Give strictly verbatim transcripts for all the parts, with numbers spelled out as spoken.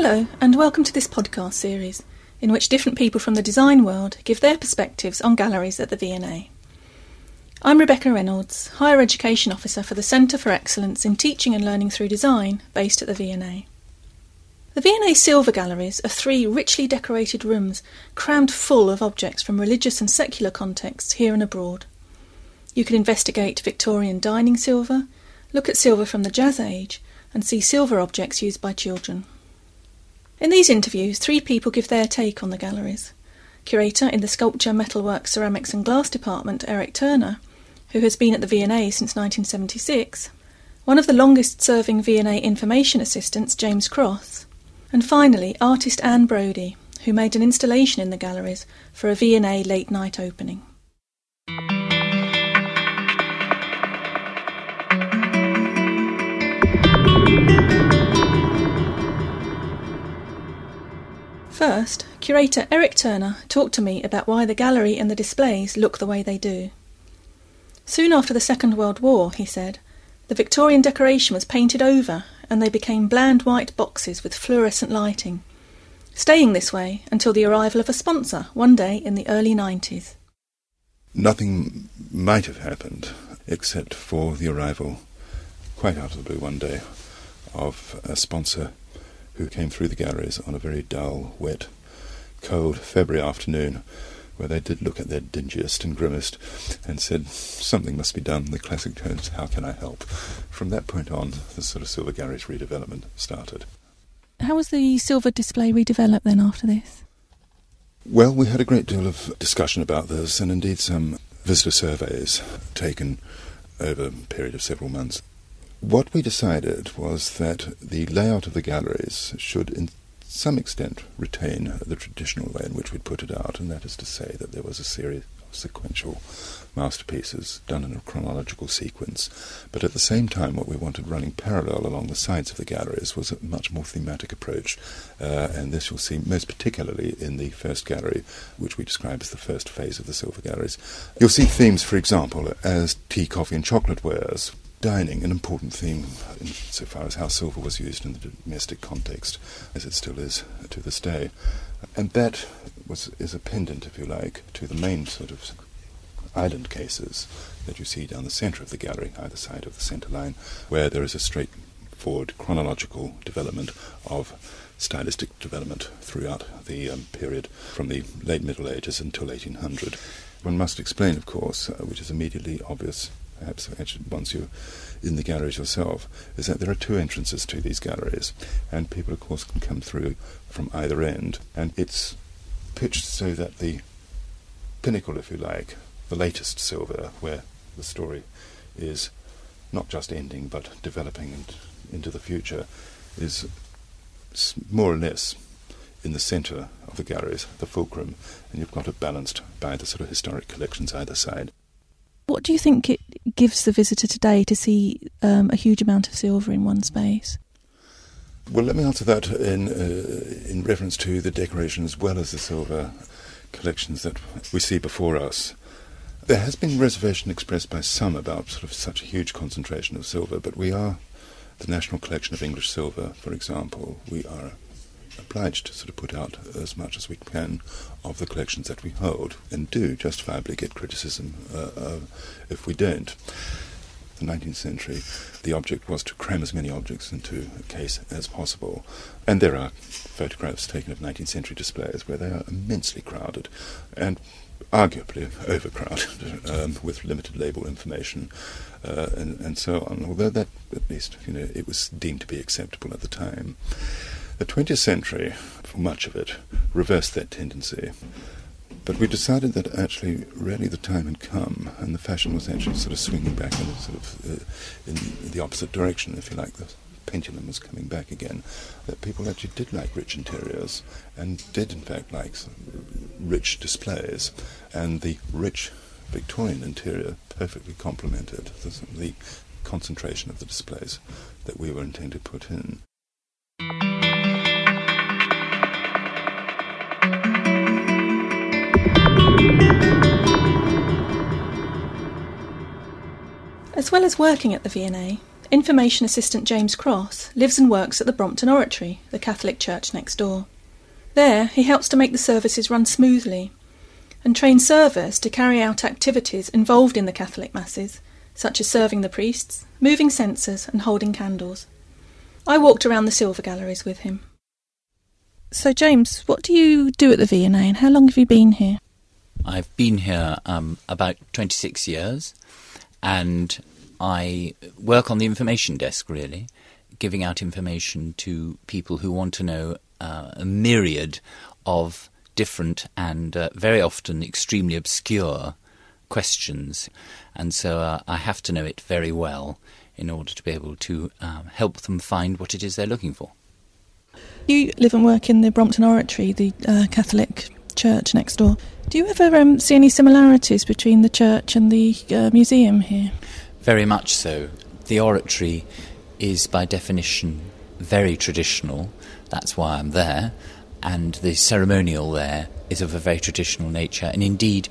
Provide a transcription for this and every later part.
Hello, and welcome to this podcast series, in which different people from the design world give their perspectives on galleries at the V and A. I'm Rebecca Reynolds, Higher Education Officer for the Centre for Excellence in Teaching and Learning Through Design, based at the V and A. The V and A Silver Galleries are three richly decorated rooms crammed full of objects from religious and secular contexts here and abroad. You can investigate Victorian dining silver, look at silver from the Jazz Age, and see silver objects used by children. In these interviews, three people give their take on the galleries. Curator in the Sculpture, Metalwork, Ceramics and Glass department, Eric Turner, who has been at the V and A since nineteen seventy-six, one of the longest-serving V and A information assistants, James Cross, and finally artist Anne Brodie, who made an installation in the galleries for a V and A late-night opening. First, curator Eric Turner talked to me about why the gallery and the displays look the way they do. Soon after the Second World War, he said, the Victorian decoration was painted over and they became bland white boxes with fluorescent lighting, staying this way until the arrival of a sponsor one day in the early nineties. Nothing might have happened except for the arrival, quite out of the blue one day, of a sponsor who came through the galleries on a very dull, wet, cold February afternoon, where they did look at their dingiest and grimmest and said, something must be done, the classic tones, how can I help? From that point on, the sort of Silver Galleries redevelopment started. How was the silver display redeveloped then after this? Well, we had a great deal of discussion about this, and indeed some visitor surveys taken over a period of several months. What we decided was that the layout of the galleries should in some extent retain the traditional way in which we'd put it out, and that is to say that there was a series of sequential masterpieces done in a chronological sequence, but at the same time what we wanted running parallel along the sides of the galleries was a much more thematic approach, uh, and this you'll see most particularly in the first gallery, which we describe as the first phase of the Silver Galleries. You'll see themes, for example, as tea, coffee and chocolate wares, dining, an important theme insofar as how silver was used in the domestic context, as it still is to this day. And that was is a pendant, if you like, to the main sort of island cases that you see down the centre of the gallery, either side of the centre line, where there is a straightforward chronological development of stylistic development throughout the um, period from the late Middle Ages until eighteen hundred. One must explain, of course, uh, which is immediately obvious, perhaps actually once you're in the galleries yourself, is that there are two entrances to these galleries, and people, of course, can come through from either end, and it's pitched so that the pinnacle, if you like, the latest silver, where the story is not just ending but developing and into the future, is more or less in the centre of the galleries, the fulcrum, and you've got it balanced by the sort of historic collections either side. What do you think it gives the visitor today to see um, a huge amount of silver in one space? Well, let me answer that in uh, in reference to the decoration as well as the silver collections that we see before us. There has been reservation expressed by some about sort of such a huge concentration of silver, but we are the National Collection of English Silver, for example. We are obliged to sort of put out as much as we can of the collections that we hold, and do justifiably get criticism uh, uh, if we don't. The nineteenth century, the object was to cram as many objects into a case as possible, and there are photographs taken of nineteenth century displays where they are immensely crowded and arguably overcrowded um, with limited label information uh, and, and so on, although that, at least, you know, it was deemed to be acceptable at the time. The twentieth century, for much of it, reversed that tendency. But we decided that actually really the time had come, and the fashion was actually sort of swinging back in, sort of, uh, in the opposite direction, if you like. The pendulum was coming back again, that people actually did like rich interiors, and did in fact like rich displays, and the rich Victorian interior perfectly complemented the, the concentration of the displays that we were intending to put in. As well as working at the V and A, Information Assistant James Cross lives and works at the Brompton Oratory, the Catholic church next door. There, he helps to make the services run smoothly and train servers to carry out activities involved in the Catholic Masses, such as serving the priests, moving censers and holding candles. I walked around the Silver Galleries with him. So, James, what do you do at the V and A and how long have you been here? I've been here um, about twenty-six years, and I work on the information desk, really, giving out information to people who want to know uh, a myriad of different and uh, very often extremely obscure questions. And so uh, I have to know it very well in order to be able to um, help them find what it is they're looking for. You live and work in the Brompton Oratory, the uh, Catholic church next door. Do you ever um, see any similarities between the church and the uh, museum here? Very much so. The oratory is by definition very traditional. That's why I'm there. And the ceremonial there is of a very traditional nature. And indeed,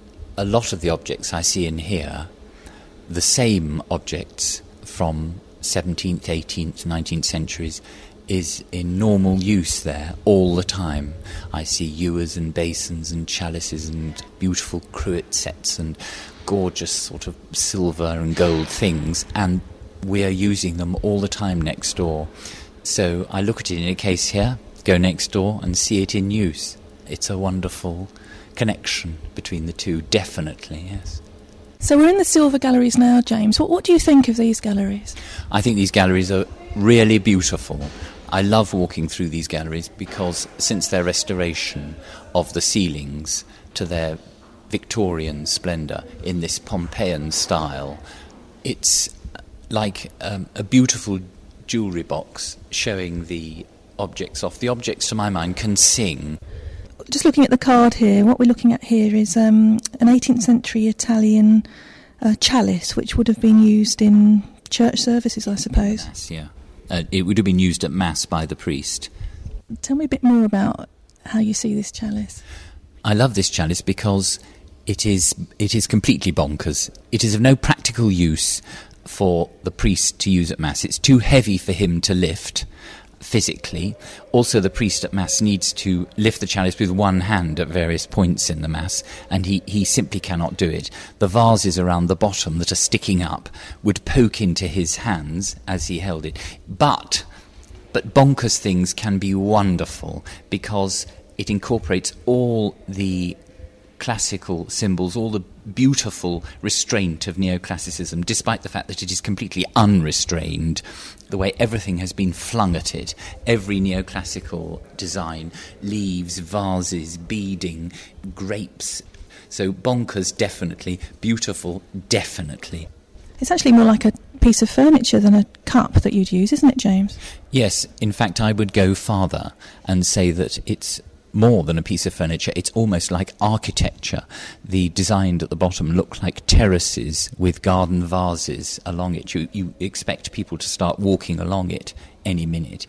a lot of the objects I see in here, the same objects from seventeenth, eighteenth, nineteenth centuries, is in normal use there all the time. I see ewers and basins and chalices and beautiful cruet sets and gorgeous sort of silver and gold things, and we are using them all the time next door. So I look at it in a case here, go next door and see it in use. It's a wonderful connection between the two, definitely, yes. So we're in the Silver Galleries now, James. What, what do you think of these galleries? I think these galleries are really beautiful. I love walking through these galleries because since their restoration of the ceilings to their Victorian splendour in this Pompeian style, it's like um, a beautiful jewellery box showing the objects off. The objects, to my mind, can sing. Just looking at the card here, what we're looking at here is um, an eighteenth century Italian uh, chalice, which would have been used in church services, I suppose. Yes, yeah. Uh, it would have been used at Mass by the priest. Tell me a bit more about how you see this chalice. I love this chalice because it is it is completely bonkers. It is of no practical use for the priest to use at Mass. It's too heavy for him to lift physically. Also, the priest at Mass needs to lift the chalice with one hand at various points in the Mass, and he, he simply cannot do it. The vases around the bottom that are sticking up would poke into his hands as he held it. But, but bonkers things can be wonderful because it incorporates all the classical symbols, all the beautiful restraint of neoclassicism, despite the fact that it is completely unrestrained, the way everything has been flung at it. Every neoclassical design, leaves, vases, beading, grapes. So bonkers, definitely. Beautiful, definitely. It's actually more like a piece of furniture than a cup that you'd use, isn't it, James? Yes, in fact, I would go farther and say that it's more than a piece of furniture. It's almost like architecture. The designs at the bottom look like terraces with garden vases along it. You, you expect people to start walking along it any minute.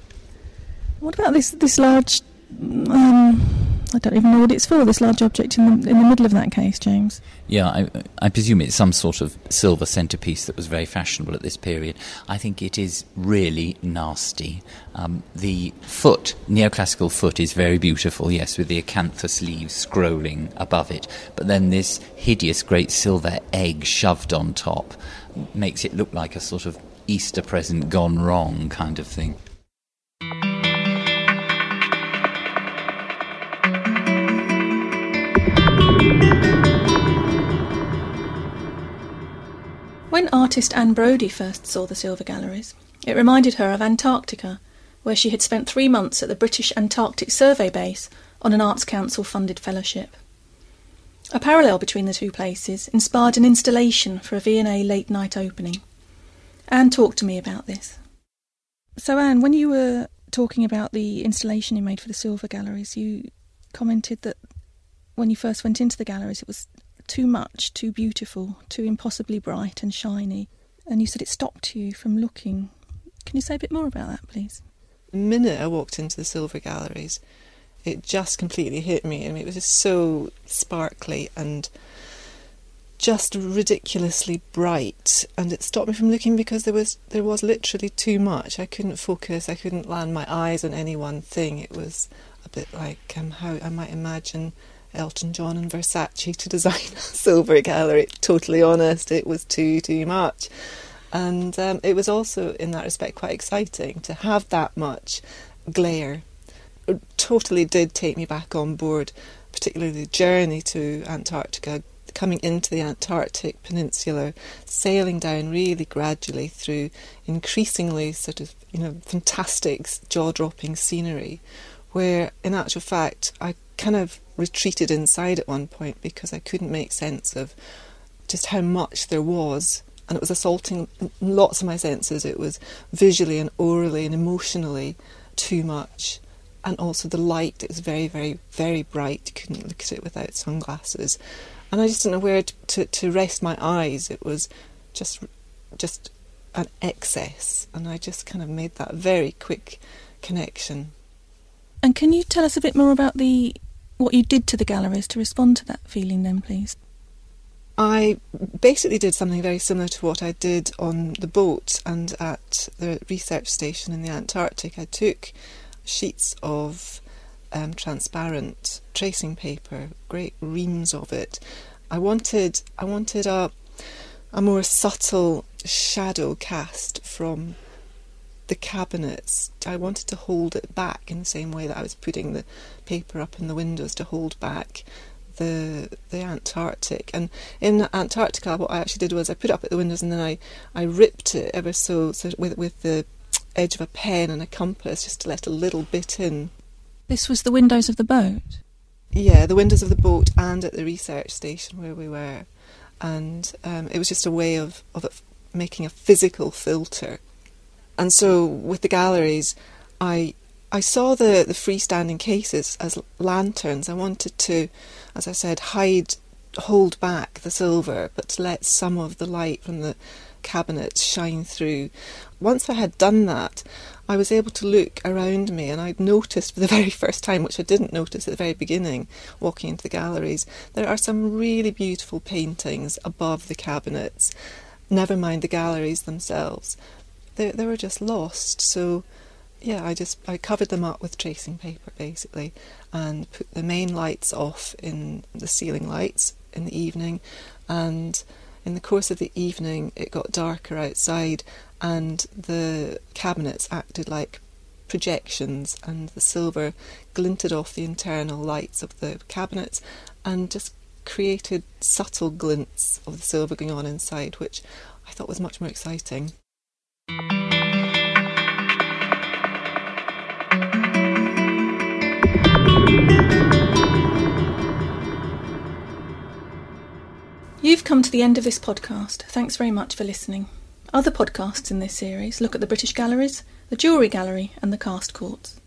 What about this this large, um, I don't even know what it's for, this large object in the, in the middle of that case, James? Yeah, I, I presume it's some sort of silver centrepiece that was very fashionable at this period. I think it is really nasty. Um, the foot, neoclassical foot, is very beautiful, yes, with the acanthus leaves scrolling above it. But then this hideous great silver egg shoved on top makes it look like a sort of Easter present gone wrong kind of thing. When artist Anne Brodie first saw the Silver Galleries, it reminded her of Antarctica, where she had spent three months at the British Antarctic Survey Base on an Arts Council-funded fellowship. A parallel between the two places inspired an installation for a V and A late-night opening. Anne talked to me about this. So, Anne, when you were talking about the installation you made for the Silver Galleries, you commented that when you first went into the galleries it was too much, too beautiful, too impossibly bright and shiny, and you said it stopped you from looking. Can you say a bit more about that, please? The minute I walked into the Silver Galleries, it just completely hit me. I mean, it was just so sparkly and just ridiculously bright, and it stopped me from looking because there was there was literally too much. I couldn't focus, I couldn't land my eyes on any one thing. It was a bit like um, how I might imagine Elton John and Versace to design a silver gallery. Totally honest, it was too, too much. And um, it was also, in that respect, quite exciting to have that much glare. It totally did take me back on board, particularly the journey to Antarctica, coming into the Antarctic Peninsula, sailing down really gradually through increasingly sort of, you know, fantastic, jaw-dropping scenery, where, in actual fact, I kind of retreated inside at one point because I couldn't make sense of just how much there was, and it was assaulting lots of my senses. It was visually and orally and emotionally too much. And also the light, it was very, very, very bright. You couldn't look at it without sunglasses. And I just didn't know where to, to, to rest my eyes. It was just just an excess. And I just kind of made that very quick connection. And can you tell us a bit more about the what you did to the galleries to respond to that feeling then, please? I basically did something very similar to what I did on the boat and at the research station in the Antarctic. I took sheets of um, transparent tracing paper, great reams of it. I wanted I wanted a a more subtle shadow cast from the cabinets. I wanted to hold it back in the same way that I was putting the paper up in the windows to hold back the the Antarctic. And in Antarctica, what I actually did was I put it up at the windows and then I, I ripped it ever so, so with with the edge of a pen and a compass just to let a little bit in. This was the windows of the boat? Yeah, the windows of the boat and at the research station where we were. And um, it was just a way of, of it making a physical filter. And so with the galleries, I I saw the, the freestanding cases as lanterns. I wanted to, as I said, hide, hold back the silver, but to let some of the light from the cabinets shine through. Once I had done that, I was able to look around me, and I'd noticed for the very first time, which I didn't notice at the very beginning, walking into the galleries, there are some really beautiful paintings above the cabinets, never mind the galleries themselves. They, they were just lost. So yeah, I just I covered them up with tracing paper basically and put the main lights off in the ceiling lights in the evening, and in the course of the evening it got darker outside and the cabinets acted like projections and the silver glinted off the internal lights of the cabinets and just created subtle glints of the silver going on inside, which I thought was much more exciting. You've come to the end of this podcast. Thanks very much for listening. Other podcasts in this series look at the British Galleries, the Jewellery Gallery and the Cast Courts.